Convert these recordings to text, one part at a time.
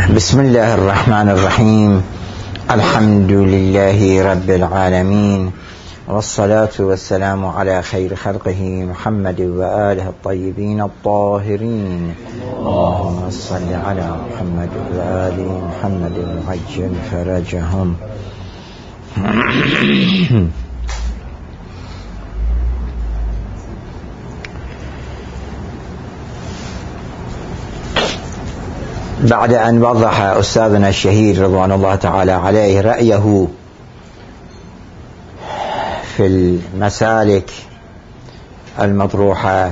بسم الله الرحمن الرحيم. الحمد لله رب العالمين، والصلاة والسلام على خير خلقه محمد وآله الطيبين الطاهرين. اللهم صل على محمد وآل محمد وعجل فرجهم. بعد أن وضح أستاذنا الشهير رضوان الله تعالى عليه رأيه في المسالك المطروحة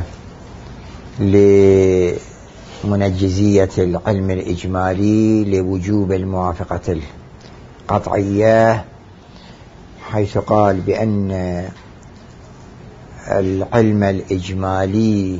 لمنجزية العلم الإجمالي لوجوب الموافقة القطعية، حيث قال بأن العلم الإجمالي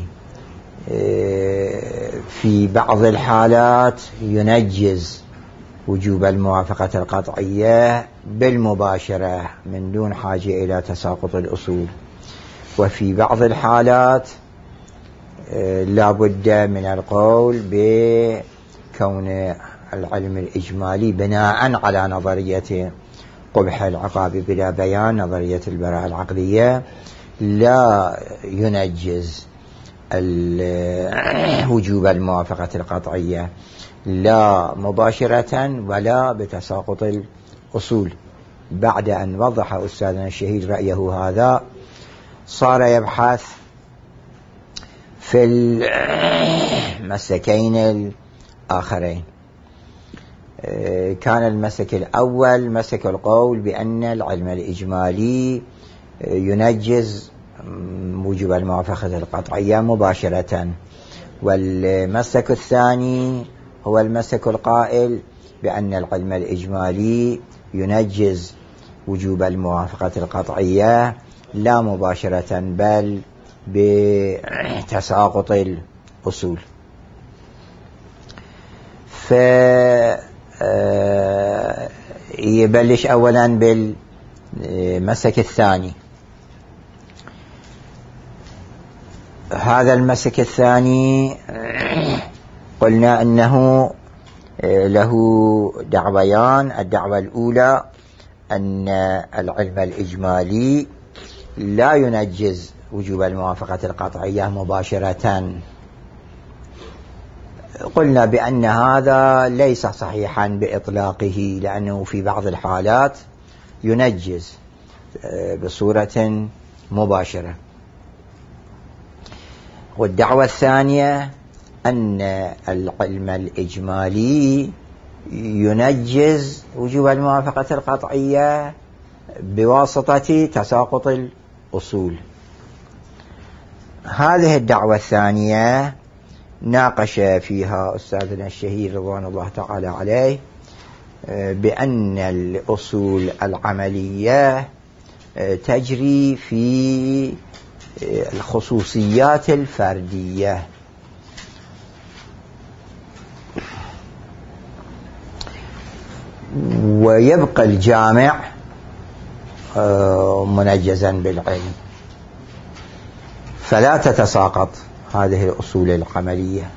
في بعض الحالات ينجز وجوب الموافقة القطعية بالمباشرة من دون حاجة إلى تساقط الأصول، وفي بعض الحالات لا بد من القول بكون العلم الإجمالي بناء على نظرية قبح العقاب بلا بيان، نظرية البراءة العقلية، لا ينجز وجوب الموافقة القطعية لا مباشرة ولا بتساقط الأصول. بعد أن وضح أستاذنا الشهيد رأيه هذا، صار يبحث في المسلكين الآخرين. كان المسلك الأول مسلك القول بأن العلم الإجمالي ينجز وجوب الموافقة القطعية مباشرة، والمسلك الثاني هو المسلك القائل بأن العلم الإجمالي ينجز وجوب الموافقة القطعية لا مباشرة بل بتساقط الأصول. يبلش أولا بالمسلك الثاني. هذا المسلك الثاني قلنا أنه له دعويان. الدعوة الأولى أن العلم الإجمالي لا ينجز وجوب الموافقة القطعية مباشرة. قلنا بأن هذا ليس صحيحا بإطلاقه، لأنه في بعض الحالات ينجز بصورة مباشرة. والدعوة الثانية أن العلم الإجمالي ينجز وجوب الموافقة القطعية بواسطة تساقط الأصول. هذه الدعوة الثانية ناقش فيها أستاذنا الشهير رضوان الله تعالى عليه بأن الأصول العملية تجري في الخصوصيات الفردية، ويبقى الجامع منجزا بالعلم، فلا تتساقط هذه الأصول العملية.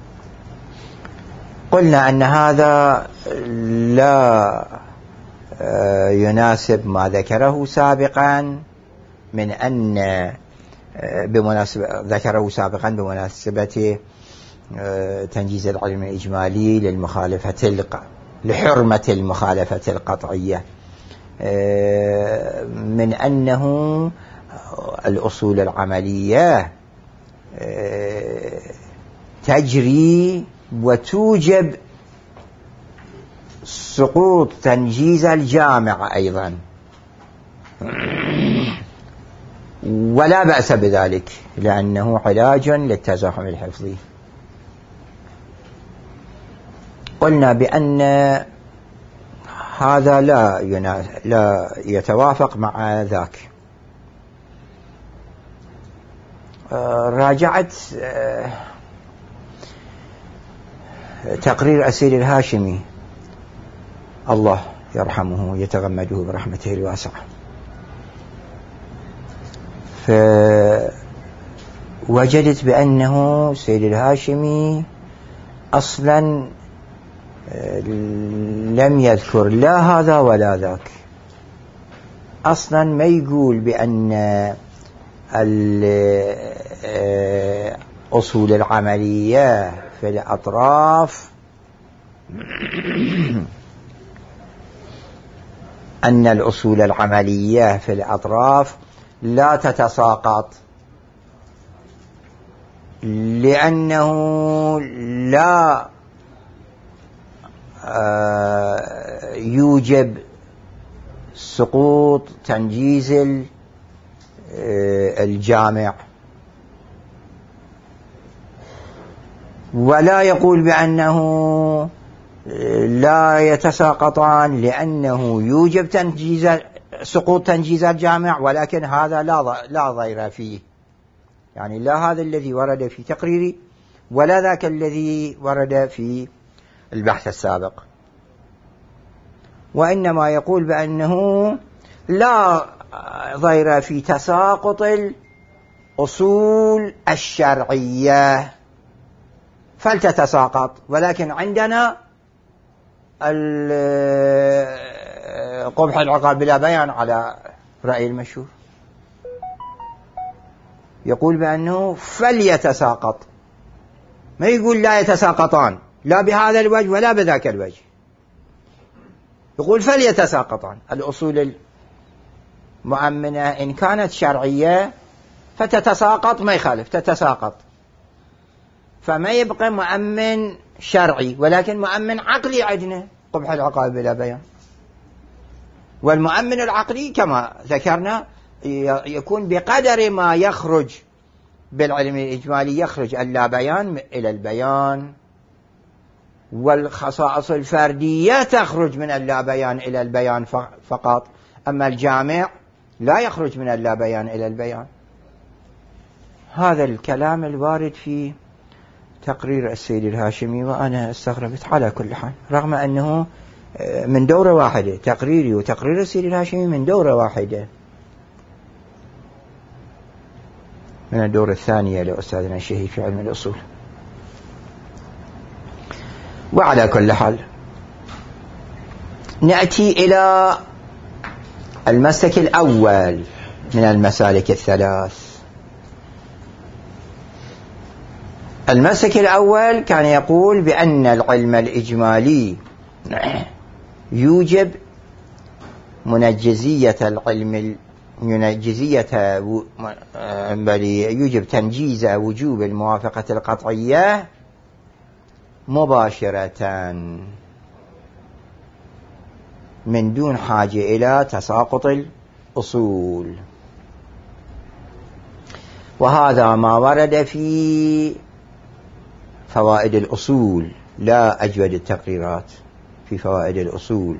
قلنا أن هذا لا يناسب ما ذكره سابقا من أن ذكره سابقا بمناسبة تنجيز العلم الإجمالي لحرمة المخالفة القطعية، من أنه الأصول العملية تجري وتوجب سقوط تنجيز الجامع أيضا، ولا بأس بذلك لأنه علاج للتزاحم الحفظي. قلنا بأن هذا لا يتوافق مع ذاك. راجعت تقرير أسير الهاشمي الله يرحمه يتغمده برحمته الواسعة، وجدت بأنه سيد الهاشمي أصلا لم يذكر لا هذا ولا ذاك، أصلا ما يقول بأن الأصول العملية في الأطراف أن الأصول العملية في الأطراف لا تتساقط، لأنه لا يوجب سقوط تنجيز الجامع، ولا يقول بأنه لا يتساقطان لأنه يوجب سقوط تنجيز الجامع، ولكن هذا لا ضير فيه، يعني لا هذا الذي ورد في تقريري ولا ذاك الذي ورد في البحث السابق، وإنما يقول بأنه لا ضير في تساقط الأصول الشرعية فلتتساقط، ولكن عندنا قبح العقاب بلا بيان على رأي المشهور، يقول بأنه فليتساقط، ما يقول لا يتساقطان لا بهذا الوجه ولا بذاك الوجه، يقول فليتساقطان. الأصول المؤمنة إن كانت شرعية فتتساقط، ما يخالف تتساقط، فما يبقى مؤمن شرعي ولكن مؤمن عقلي عندنا قبح العقاب بلا بيان. والمؤمن العقلي كما ذكرنا يكون بقدر ما يخرج بالعلم الإجمالي، يخرج اللا بيان إلى البيان، والخصائص الفردية تخرج من اللا بيان إلى البيان فقط، أما الجامع لا يخرج من اللا بيان إلى البيان. هذا الكلام الوارد في تقرير السيد الهاشمي، وأنا استغربت على كل حال، رغم أنه من دورة واحدة، تقريري وتقرير السيد الهاشمي من دورة واحدة، من الدورة الثانية لأستاذنا الشهيد في علم الأصول. وعلى كل حال نأتي إلى المسلك الأول من المسالك الثلاث. المسلك الأول كان يقول بأن العلم الإجمالي يوجب منجزية العلم، يوجب تنجيز وجوب الموافقة القطعية مباشرة من دون حاجة إلى تساقط الأصول، وهذا ما ورد في فوائد الأصول، لا أجود التقريرات في فوائد الأصول.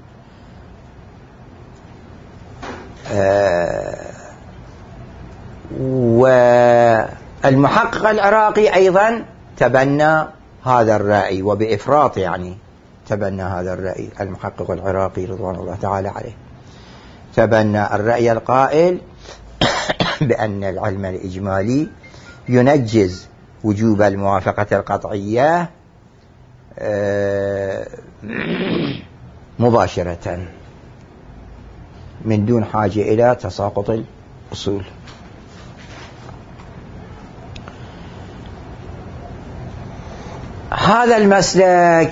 والمحقق العراقي أيضا تبنى هذا الرأي وبإفراط، يعني تبنى هذا الرأي. المحقق العراقي رضوان الله تعالى عليه تبنى الرأي القائل بأن العلم الإجمالي ينجز وجوب الموافقة القطعية مباشرة من دون حاجة إلى تساقط الأصول. هذا المسلك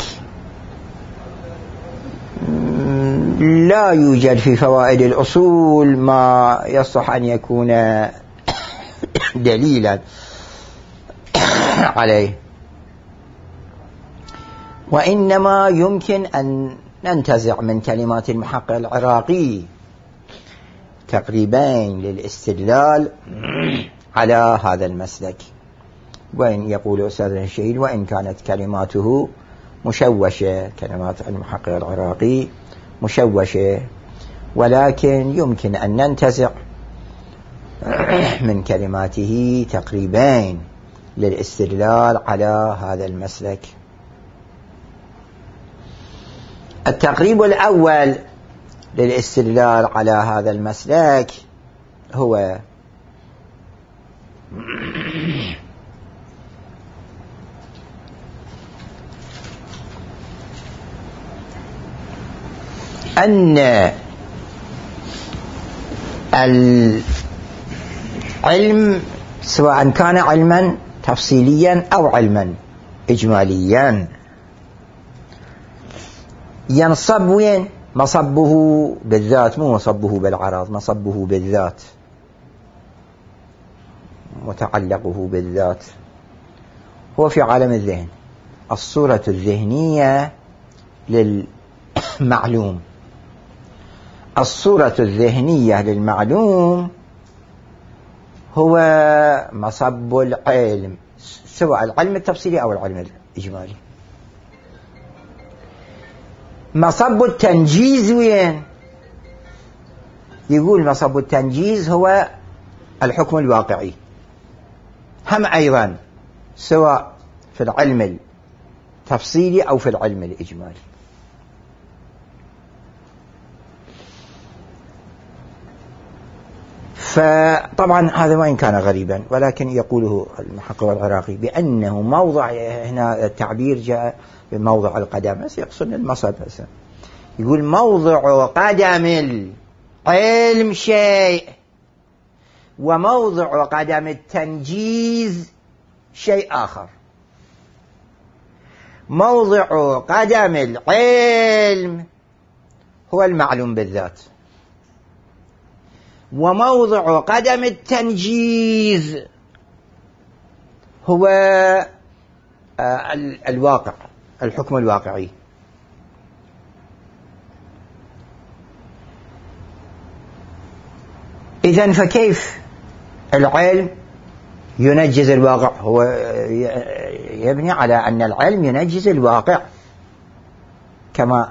لا يوجد في فوائد الأصول ما يصح أن يكون دليلا عليه، وإنما يمكن أن ننتزع من كلمات المحقق العراقي تقريبين للاستدلال على هذا المسلك. وإن يقول أستاذنا الشهيد وإن كانت كلماته مشوشة، كلمات المحقق العراقي مشوشة، ولكن يمكن أن ننتزع من كلماته تقريبين للاستدلال على هذا المسلك. التقريب الأول للاستدلال على هذا المسلك هو أن العلم سواء كان علما تفصيليا أو علما إجماليا ينصب وين؟ مصبه بالذات، مو مصبه بالعرض، مصبه بالذات، متعلقه بالذات، هو في عالم الذهن. الصورة الذهنية للمعلوم، الصورة الذهنية للمعلوم هو مصب العلم، سواء العلم التفصيلي أو العلم الإجمالي. مصب التنجيز وين؟ يقول مصب التنجيز هو الحكم الواقعي، هم أيضا سواء في العلم التفصيلي أو في العلم الإجمالي. فطبعا هذا وإن كان غريبا ولكن يقوله المحقق العراقي بأنه موضع، هنا التعبير جاء بموضع القدم بس يقصد المصب، يقول موضع قدم العلم شيء وموضع قدم التنجيز شيء آخر. موضع قدم العلم هو المعلوم بالذات، وموضع قدم التنجيز هو الواقع، الحكم الواقعي. إذن فكيف العلم ينجز الواقع؟ هو يبني على أن العلم ينجز الواقع كما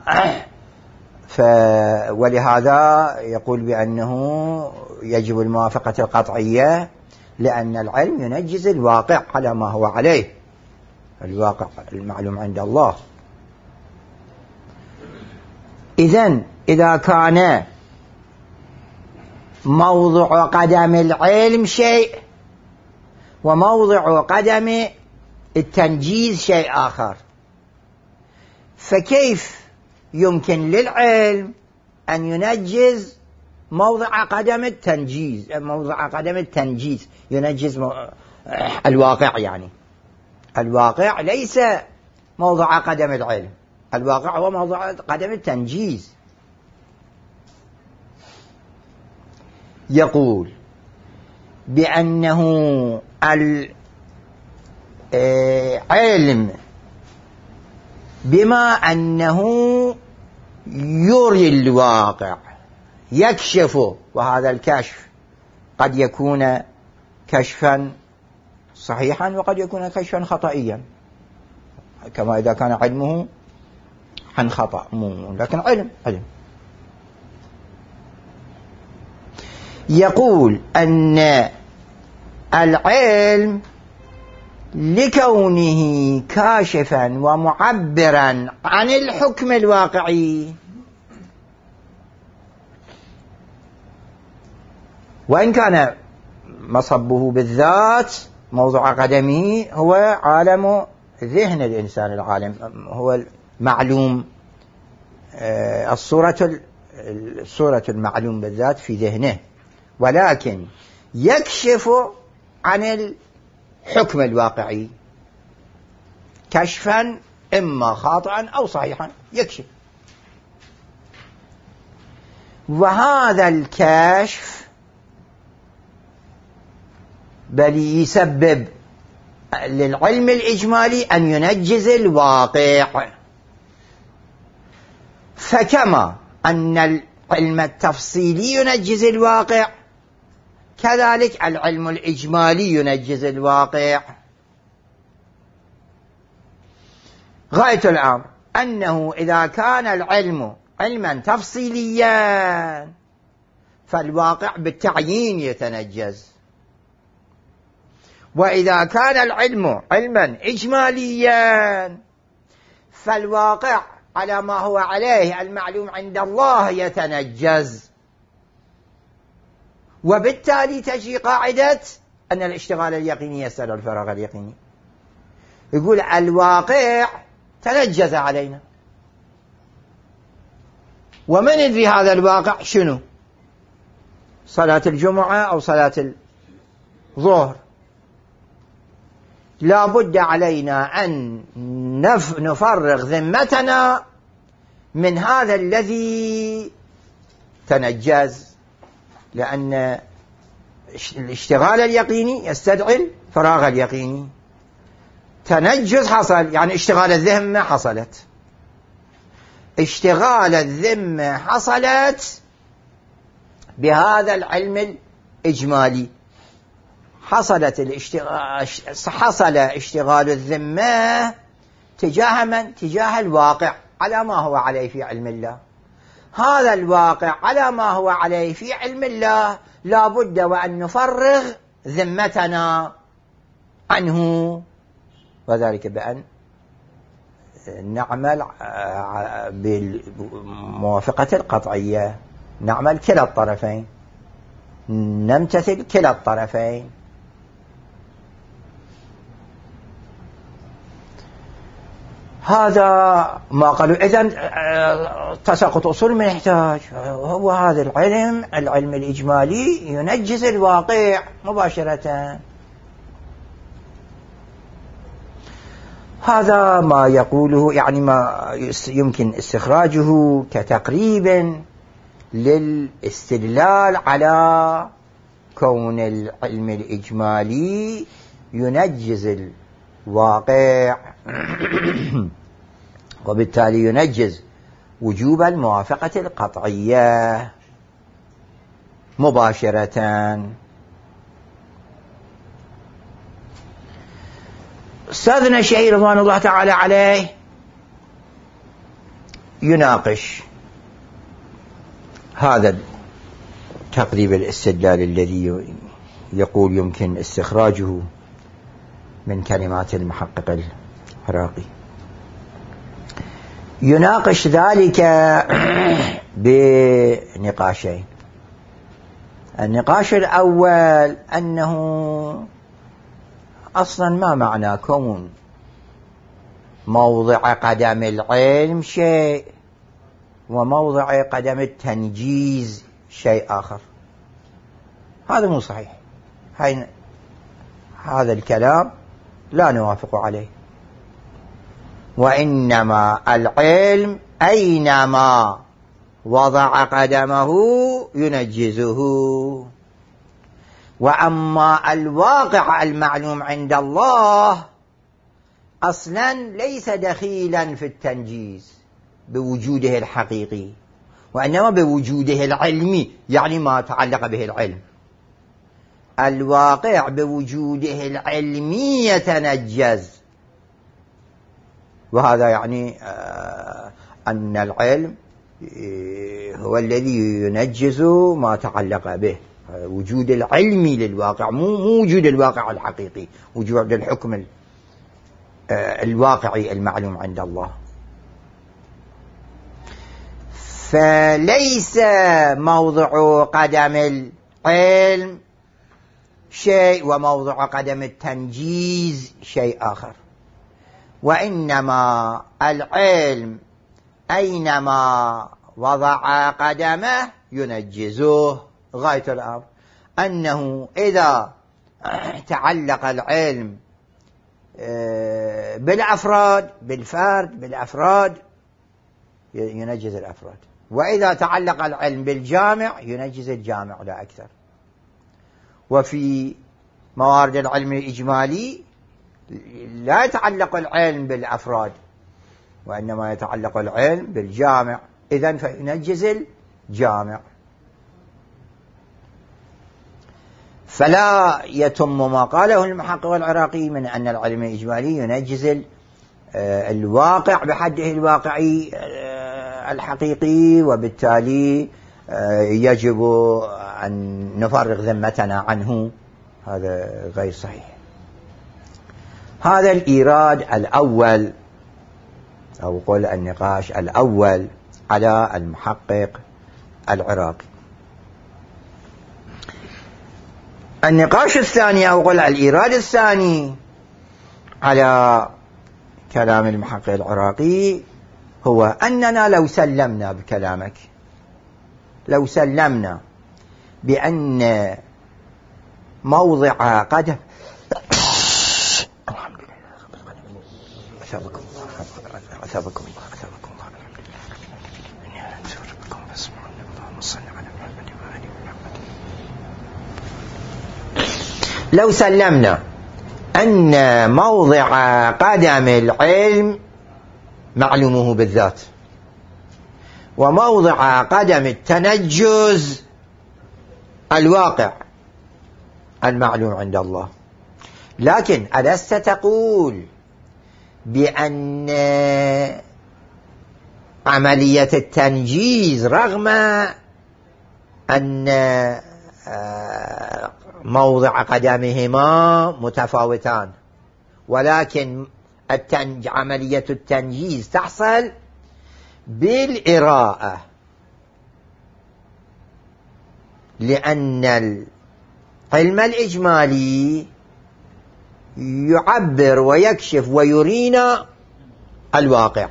ولهذا يقول بأنه يجب الموافقة القطعية، لأن العلم ينجز الواقع على ما هو عليه، الواقع المعلوم عند الله. إذن إذا كان موضع قدم العلم شيء وموضع قدم التنجيز شيء آخر، فكيف يمكن للعلم أن ينجز موضع قدم التنجيز؟ موضع قدم التنجيز ينجز الواقع، يعني الواقع ليس موضع قدم العلم، الواقع هو موضع قدم التنجيز. يقول بأنه العلم بما أنه يري الواقع يكشفه، وهذا الكشف قد يكون كشفا صحيحا وقد يكون كشفا خطئيا، كما إذا كان علمه عن خطأ، لكن علم. يقول أن العلم لكونه كاشفا ومعبرا عن الحكم الواقعي، وإن كان مصبه بالذات موضع قدمه هو عالم ذهن الإنسان، العالم هو المعلوم، الصورة المعلوم بالذات في ذهنه، ولكن يكشف عن الحكم الواقعي كشفا إما خاطئا أو صحيحا، يكشف. وهذا الكشف بل يسبب للعلم الإجمالي أن ينجز الواقع. فكما أن العلم التفصيلي ينجز الواقع، كذلك العلم الإجمالي ينجز الواقع. غاية الأمر أنه إذا كان العلم علما تفصيليا فالواقع بالتعيين يتنجز، وإذا كان العلم علما إجماليا فالواقع على ما هو عليه المعلوم عند الله يتنجز. وبالتالي تجي قاعدة أن الاشتغال اليقيني يستدعي الفراغ اليقيني. يقول الواقع تنجز علينا، ومن يدري هذا الواقع شنو؟ صلاة الجمعة أو صلاة الظهر. لا بد علينا أن نفرغ ذمتنا من هذا الذي تنجز، لأن الاشتغال اليقيني يستدعي الفراغ اليقيني. تنجز حصل، يعني اشتغال الذمة حصلت. اشتغال الذمة حصلت بهذا العلم الإجمالي. حصل اشتغال الذمة تجاه من؟ تجاه الواقع على ما هو عليه في علم الله. هذا الواقع على ما هو عليه في علم الله لا بد وأن نفرغ ذمتنا عنه، وذلك بأن نعمل بالموافقة القطعية، نعمل كلا الطرفين، نمتثل كلا الطرفين. هذا ما قالوا. إذن تساقط أصول من يحتاج؟ هو هذا العلم الإجمالي ينجز الواقع مباشرة. هذا ما يقوله، يعني ما يمكن استخراجه كتقريب للاستدلال على كون العلم الإجمالي ينجز الواقع وبالتالي ينجز وجوب الموافقة القطعية مباشرة. أستاذنا الشهير رضوان الله تعالى عليه يناقش هذا تقريب الاستدلال الذي يقول يمكن استخراجه من كلمات المحقق العراقي. يناقش ذلك بنقاشين. النقاش الأول أنه أصلا ما معنى كون موضع قدم العلم شيء وموضع قدم التنجيز شيء آخر؟ هذا مو صحيح. هذا الكلام لا نوافق عليه. وإنما العلم أينما وضع قدمه ينجزه، وأما الواقع المعلوم عند الله أصلا ليس دخيلا في التنجيز بوجوده الحقيقي، وإنما بوجوده العلمي، يعني ما تعلق به العلم. الواقع بوجوده العلمي يتنجز، وهذا يعني أن العلم هو الذي ينجز ما تعلق به، وجود العلمي للواقع، مو وجود الواقع الحقيقي، وجود الحكم الواقعي المعلوم عند الله. فليس موضع قدم العلم شيء وموضع قدم التنجيز شيء آخر، وإنما العلم أينما وضع قدمه ينجزه. غاية الأمر أنه إذا تعلق العلم بالأفراد، بالأفراد ينجز الأفراد، وإذا تعلق العلم بالجامع ينجز الجامع لا أكثر. وفي موارد العلم الإجمالي لا يتعلق العلم بالأفراد، وإنما يتعلق العلم بالجامع، إذن فينجز الجامع. فلا يتم ما قاله المحقق العراقي من أن العلم الإجمالي ينجز الواقع بحده الواقعي الحقيقي، وبالتالي يجب أن نفرغ ذمتنا عنه. هذا غير صحيح. هذا الإيراد الأول أو قول النقاش الأول على المحقق العراقي. النقاش الثاني أو قول الإيراد الثاني على كلام المحقق العراقي هو أننا لو سلمنا بكلامك لو سلمنا بأن موضع قدم الحمد لله أثابكم الله أثابكم الله أثابكم الله إني أنزل بكم فاسمعوا اللهم صل على محمد وآل محمد. لو سلمنا أن موضع قدم العلم معلومه بالذات، وموضع قدم التنجز الواقع المعلوم عند الله، لكن ألست تقول بأن عملية التنجيز رغم أن موضع قدمهما متفاوتان، ولكن عملية التنجيز تحصل بالإراءة، لأن العلم الإجمالي يعبر ويكشف ويرينا الواقع،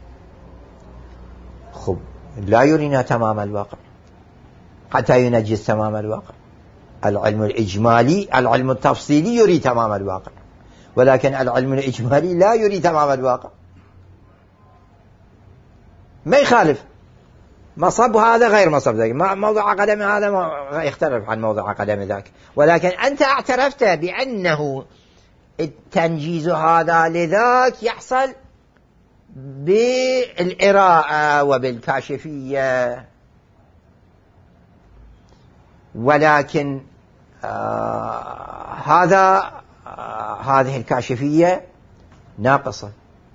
خب لا يرينا تمام الواقع حتى ينجز تمام الواقع. العلم الإجمالي، العلم التفصيلي يري تمام الواقع، ولكن العلم الإجمالي لا يري تمام الواقع. ما يخالف مصب هذا غير مصب ذاك، موضع قدم هذا يختلف عن موضع قدم ذاك، ولكن أنت اعترفت بأنه التنجيز هذا لذاك يحصل بالإراءة وبالكاشفية، ولكن هذه الكاشفية ناقصة.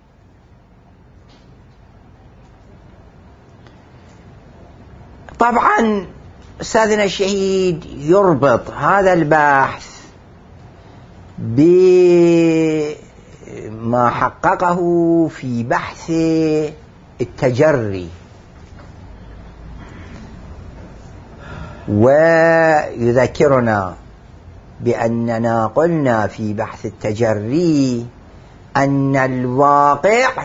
طبعا أستاذنا الشهيد يربط هذا البحث بما حققه في بحث التجري، ويذكرنا بأننا قلنا في بحث التجري أن الواقع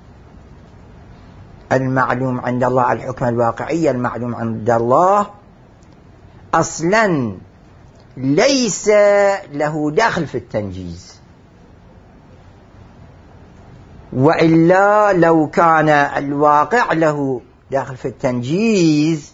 المعلوم عند الله، الحكم الواقعي المعلوم عند الله أصلا ليس له دخل في التنجيز، وإلا لو كان الواقع له دخل في التنجيز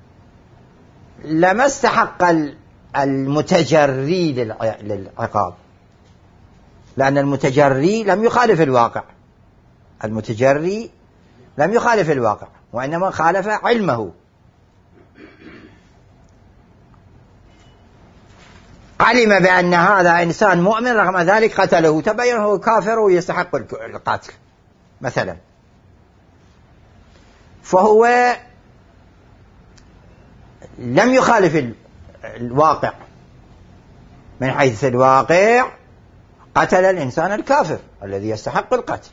لما استحق المتجري للعقاب، لأن المتجري لم يخالف الواقع، المتجري لم يخالف الواقع وإنما خالف علمه. علم بأن هذا إنسان مؤمن، رغم ذلك قتله، تبين هو كافر ويستحق القتل مثلا، فهو لم يخالف الواقع، من حيث الواقع قتل الإنسان الكافر الذي يستحق القتل،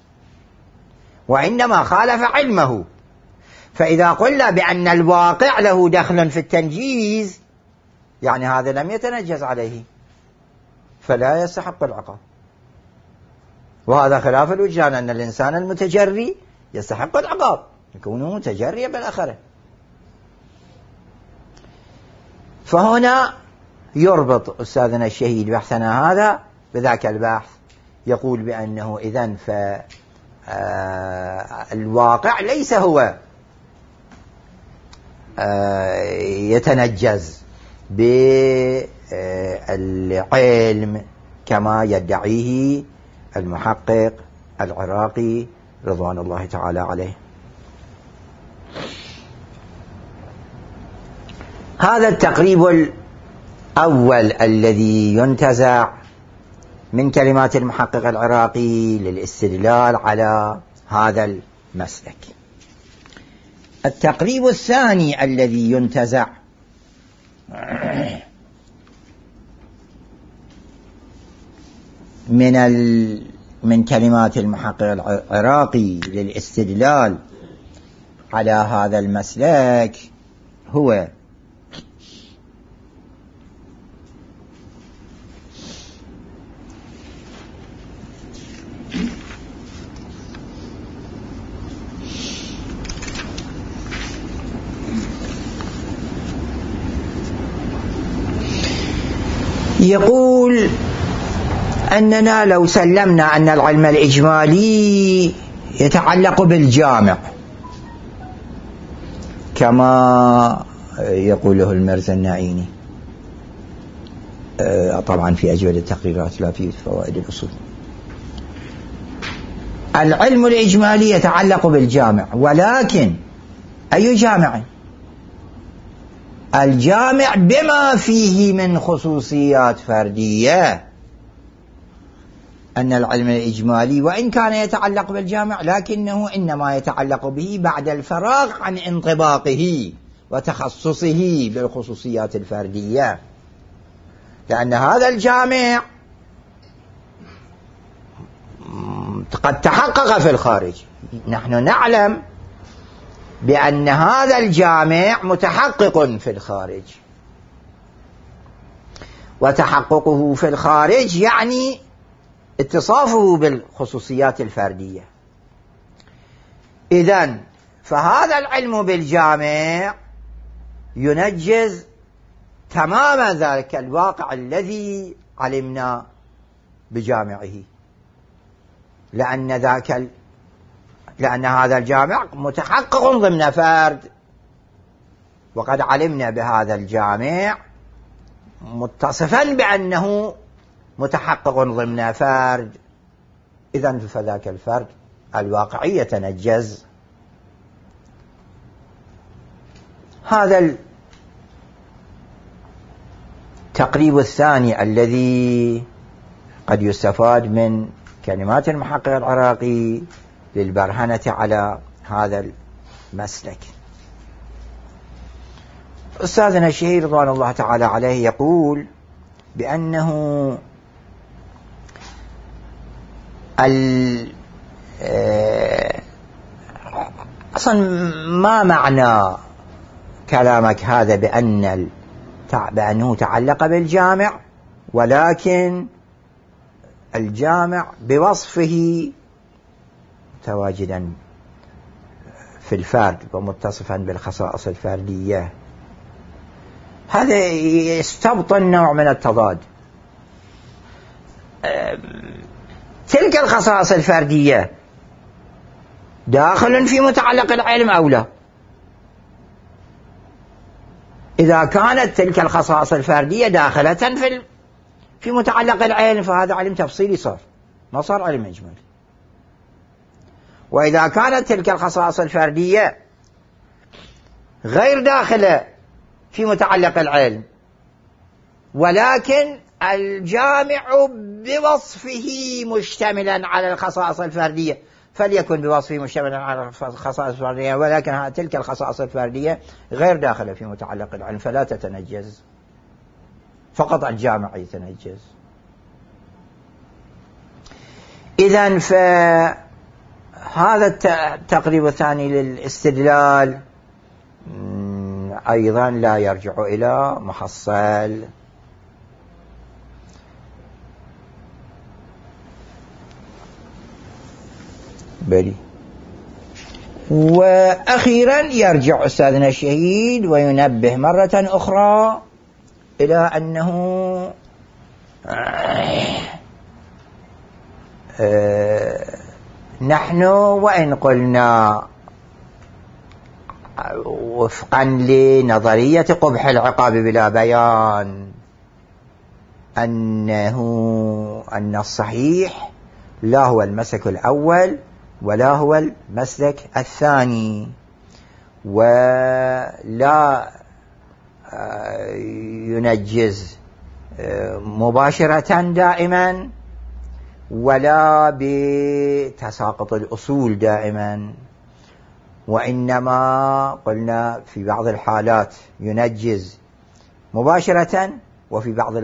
وإنما خالف علمه. فإذا قلنا بأن الواقع له دخل في التنجيز يعني هذا لم يتنجز عليه فلا يستحق العقاب، وهذا خلاف الوجدان، أن الإنسان المتجري يستحق العقاب يكون متجريا بالآخرة. فهنا يربط أستاذنا الشهيد بحثنا هذا بذاك البحث، يقول بأنه إذن الواقع ليس هو يتنجز بالعلم كما يدعيه المحقق العراقي رضوان الله تعالى عليه. هذا التقريب الأول الذي ينتزع من كلمات المحقق العراقي للاستدلال على هذا المسلك. التقريب الثاني الذي ينتزع من كلمات المحقق العراقي للاستدلال على هذا المسلك هو يقول أننا لو سلمنا أن العلم الإجمالي يتعلق بالجامع كما يقوله المرزا النعيني، طبعا في أجودة التقريرات لا في فوائد الأصول، العلم الإجمالي يتعلق بالجامع، ولكن أي جامع؟ الجامع بما فيه من خصوصيات فردية. أن العلم الإجمالي وإن كان يتعلق بالجامع لكنه إنما يتعلق به بعد الفراغ عن انطباقه وتخصصه بالخصوصيات الفردية، لأن هذا الجامع قد تحقق في الخارج. نحن نعلم بأن هذا الجامع متحقق في الخارج، وتحققه في الخارج يعني اتصافه بالخصوصيات الفردية. إذن فهذا العلم بالجامع ينجز تمام ذلك الواقع الذي علمنا بجامعه، لأن هذا الجامع متحقق ضمن فرد، وقد علمنا بهذا الجامع متصفا بأنه متحقق ضمن فرد، إذن فذاك الفرد الواقعي يتنجز. هذا التقريب الثاني الذي قد يستفاد من كلمات المحقق العراقي للبرهنة على هذا المسلك. أستاذنا الشهير رضوان الله تعالى عليه يقول بأنه أصلا ما معنى كلامك هذا بأنه تعلق بالجامع، ولكن الجامع بوصفه متواجدا في الفرد ومتصفا بالخصائص الفردية؟ هذا يستبطن نوع من التضاد. تلك الخصائص الفردية داخل في متعلق العلم أو لا؟ إذا كانت تلك الخصائص الفردية داخلة في متعلق العلم فهذا علم تفصيلي صار، ما صار علم إجمالي. وإذا كانت تلك الخصائص الفردية غير داخلة في متعلق العلم، ولكن الجامع بوصفه مشتملا على الخصائص الفردية، فليكن بوصفه مشتملا على الخصائص الفردية، ولكن تلك الخصائص الفردية غير داخلة في متعلق العلم فلا تتنجز، فقط الجامع يتنجز. إذن فهذا التقريب الثاني للاستدلال أيضا لا يرجع إلى محصل. بلي. وأخيرا يرجع أستاذنا الشهيد وينبه مرة أخرى إلى أنه نحن وإن قلنا وفقا لنظرية قبح العقاب بلا بيان أن الصحيح لا هو المسلك الأول ولا هو المسلك الثاني، ولا ينجز مباشرة دائما ولا بتساقط الأصول دائما، وإنما قلنا في بعض الحالات ينجز مباشرة، وفي بعض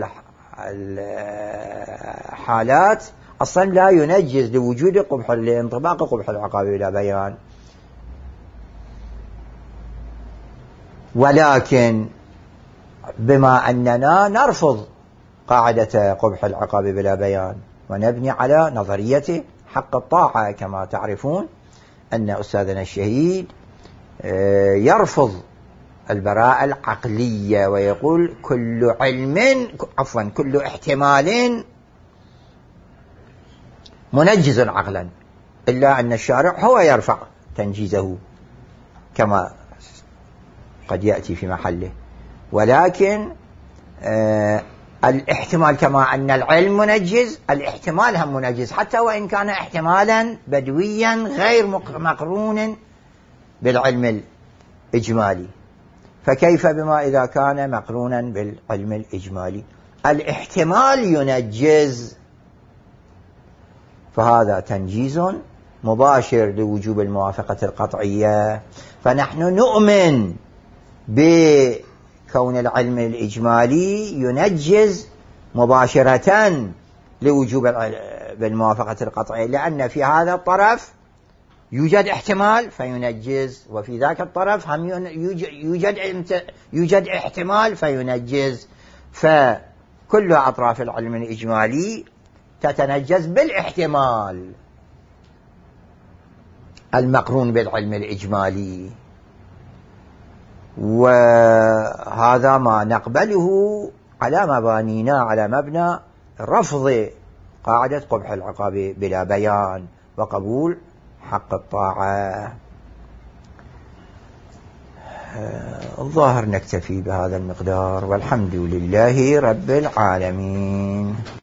الحالات أصلا لا ينجز لوجود لانطباق قبح العقاب بلا بيان. ولكن بما أننا نرفض قاعدة قبح العقاب بلا بيان ونبني على نظرية حق الطاعة، كما تعرفون أن أستاذنا الشهيد يرفض البراءة العقلية، ويقول كل احتمال منجز عقلا، إلا أن الشارع هو يرفع تنجيزه كما قد يأتي في محله. ولكن الاحتمال كما أن العلم منجز، الاحتمال هم منجز، حتى وإن كان احتمالا بدويا غير مقرون بالعلم الإجمالي. فكيف بما إذا كان مقرونا بالعلم الإجمالي؟ الاحتمال ينجز، فهذا تنجيز مباشر لوجوب الموافقة القطعية. فنحن نؤمن بكون العلم الإجمالي ينجز مباشرة لوجوب الموافقة القطعية، لأن في هذا الطرف يوجد احتمال فينجز، وفي ذاك الطرف هم يوجد احتمال فينجز. فكل أطراف العلم الإجمالي تتنجز بالاحتمال المقرون بالعلم الإجمالي، وهذا ما نقبله على مبانينا، على مبنى رفض قاعدة قبح العقاب بلا بيان وقبول حق الطاعة. الظاهر نكتفي بهذا المقدار، والحمد لله رب العالمين.